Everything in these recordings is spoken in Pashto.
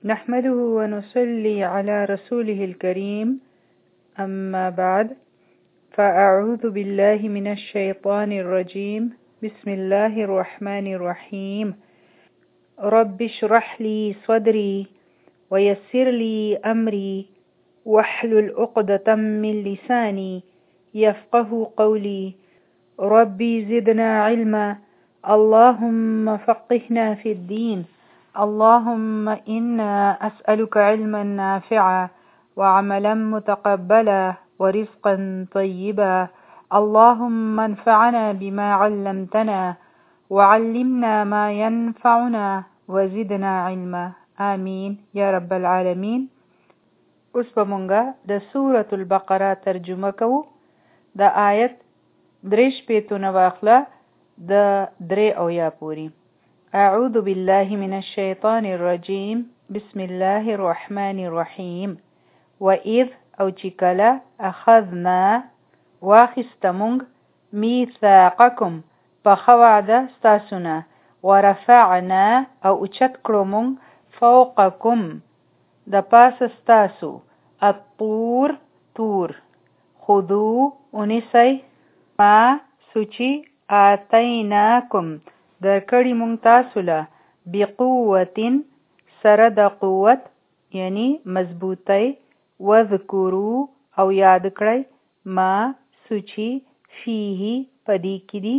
نحمده ونصلي على رسوله الكريم أما بعد فأعوذ بالله من الشيطان الرجيم بسم الله الرحمن الرحيم رب اشرح لي صدري ويسر لي أمري واحلل عقدة من لساني يفقه قولي ربي زدنا علما اللهم فقهنا في الدين اللهم إنا أسألك علما نافعا وعملا متقبلا ورزقا طيبا اللهم انفعنا بما علمتنا وعلمنا ما ينفعنا وزدنا علما آمين يا رب العالمين. اوس په مونږه د سورة البقره ترجمه کوو. د آیت 3 واخله د 3 پوری. أعوذ بالله من الشيطان الرجيم بسم الله الرحمن الرحيم وإذ أو چکلا أخذنا واخستمونگ ميثاقكم پخوعد ستاسونا ورفعنا أو اچت کرمونگ فوقكم د پاس ستاسو الطور تور خذو انسی ما سوچی آتیناکم درکړی مونږ تاسو له بقوة سره د قوت یعنی مضبوطی وذکرو او یاد کړی ما سوچی فیه پدی کی دی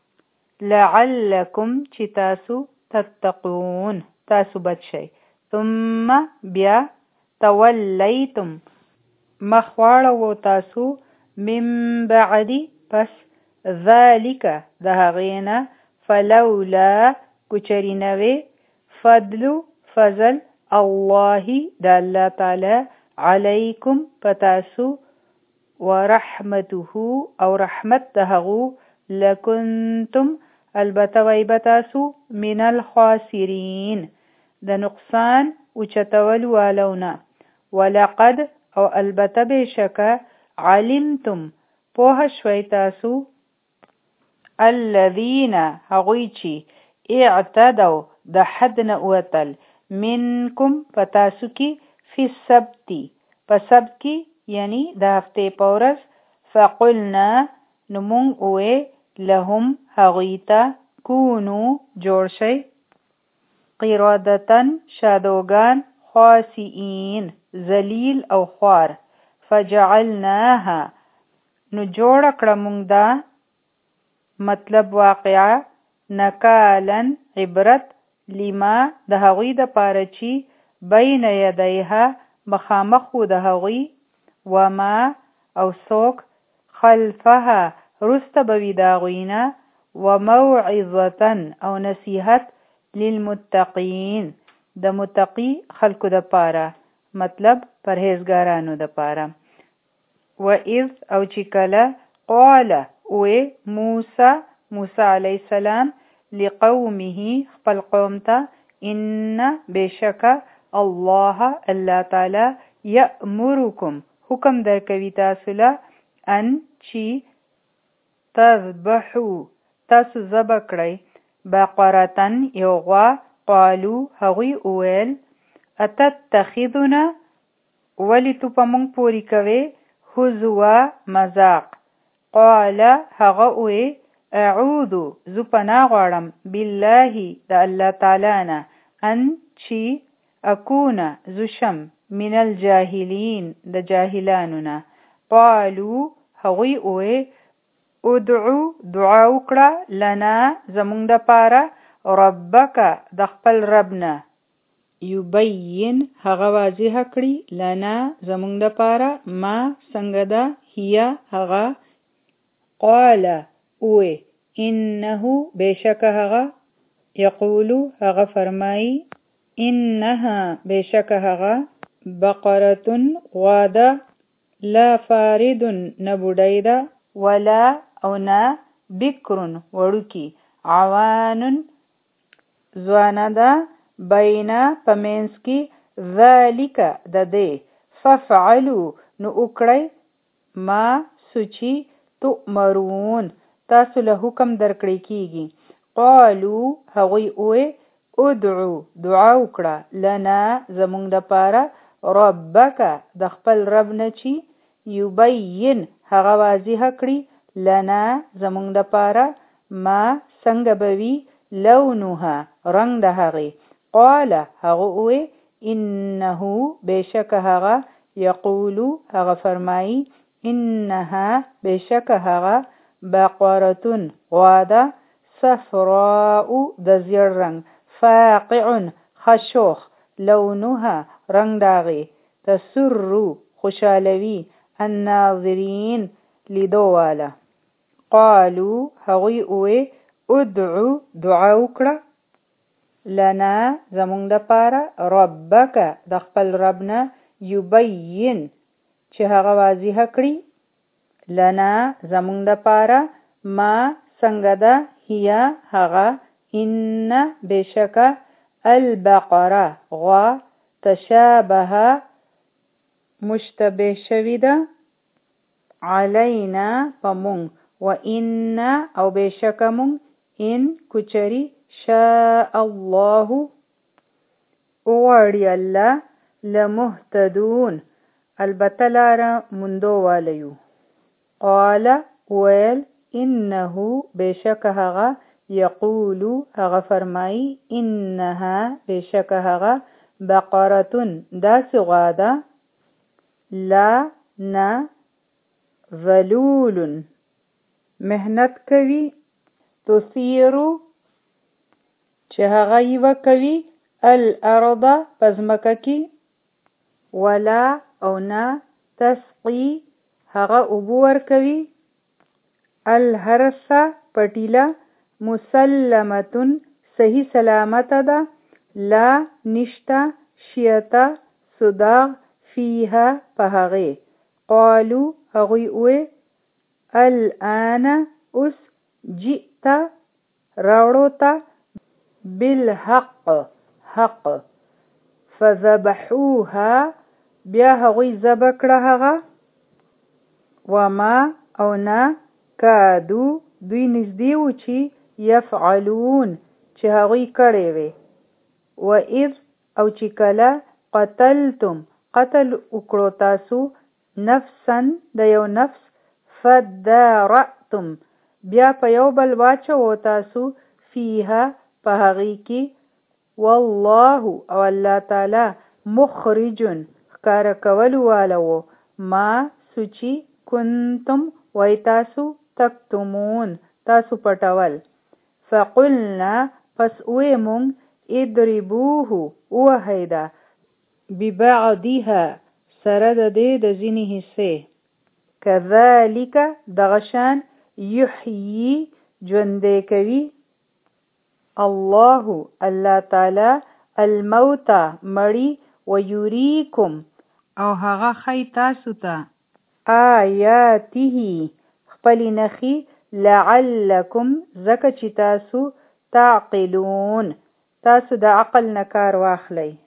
لعلکم چې تاسو تتقون تاسو بچی ثم بیا تولیتم مخواړو تاسو من بعدی پس ذالک د هغینا فلولا کچرینوی فضل فضل الله د الله تعالی علیکم پتاسو ورحمته او رحمت دهغو لکنتم البته ویبتاسو من الخاسرین د نقصان اوچتول والونا ولقد او البته بشک علمتم پوه شوی تاسو الذين هغوی اعتدوا د حد نه وتل منکم پتاسو کی فی السبت په سبت کی یعنی د هفته پورس فقلنا نمون اوه لهم هغویتا کونو جوړ شي قرادتن شادوگان خاسئین ذلیل او خوار فجعلناها نو جوړ کړه مونږ دا مطلب واقعا نکالن عبرت لما د هغوی د پاره چی بین یدیها مخامخو د هغوی وما او سوک خلفها رست بوی د هغوینا وموعظتن او نصیحت للمتقین د متقی خلکو د پاره مطلب پرهیزګارانو د پاره وَإِذْ او چکلا قال اوه موسی علیہ السلام لقومه خپل قوم ته ان بشک الله تعالی یأمرکم حکم در کوي تاسو له ان چی تذبحو تاسو ذبح کړئ بقرتن یو غوا قالو هغوی اویل اتتخذنا ولی تو پا مونږ پوری کوي هزوا مذاق قال هغه اوی اعوذ زو پناه غواړم بالله د الله تعالی نه ان چی اکون زو شم من الجاهلین د جاهلانو نه قالو هغوی اوی ادعو دعا وکړه لنا زمونږ د پاره ربک د خپل ربنا یبین هغه واضح کړي لنا زمونږ د پاره ما څنګه ده هي هغه قال اوه انه بشک هغه یقولو هغه فرمایی انها بشک هغه بقرتن غاده لا فارد نبودیده ولا او نا بکرن وړوکی عوانن زوانده بینا پمینس کی ذالک د دې ففعلو نو اکړی ما سوچی تؤمرون تاسو له حکم درکړی کیږي قالو هغوی اوه ادعو دعا وکړه لنا زمونږ دپاره ربک د خپل رب نه چې یبین هغه واضح کړي لنا زمونږ دپاره ما څنګه به وي لونها رنګ د هغې قال هغه ووی انه بېشک هغه یقولو هغه فرمایي انها بېشک هغه بقرة غوا ده صفراء د زیړ رنګ فاقع خشوخ لونها رنګ داغي تسر خوشالوي الناظرین لیدو والا قالو هغوی اوه ادعو دعا وکړه لنا زمونږ دپاره ربک د خپل ربنا یبین چې هغه واضح کړي لنا زمونږ دپاره ما څنګه ده هي هغه ان بشکه البقره غوا تشابه مشتبه شوی ده علینا پمون و ان او بشکه مون ان کچری شاء الله اوړی الله لمهتدون البته لاره مندو والیو قال ویل انه بشک هغه یقولو هغه فرمای انها بشک هغه بقرتون داس غاده لا نه ذلول مهنت کوي تثیرو چې هغه یوه کوي الارض پزمکه کی ولا او نه تسقی هغه اوبو ورکوي الحرث پټیله مسلمتون صحیح سلامت ده لا نشتا شیطه صداغ فیها پهغه قالو هغوی اوه الان اس جئت راوړو تا بالحق حق فذبحوها بیا هغوی ذبح کړه هغه وما او نه کادو دوی نږدې و چې یفعلون چې هغوی کړی وي و اذ او چې کله قتلتم قتل وکړو تاسو نفسا د یو نفس فدارأتم بیا په یو بل واچو تاسو فیها په هغې کې والله او الله تعالی مخرجن ښکاره کولو والا و ما سوچی کنتم وای تاسو تکتمون تاسو پټول فقلنا پس اوی مونږ اضربوه وهیدا ببعضها سره د دې د ځینې حصې کذالک دغشان یحیی ژوندی کوي الله الله تعالی الموت مړی ویریکم او هغه خی تاسو ته آیاته خپلی نخی لعلکم زکه چې تاسو تعقلون تاسو د عقل نه کار واخلئ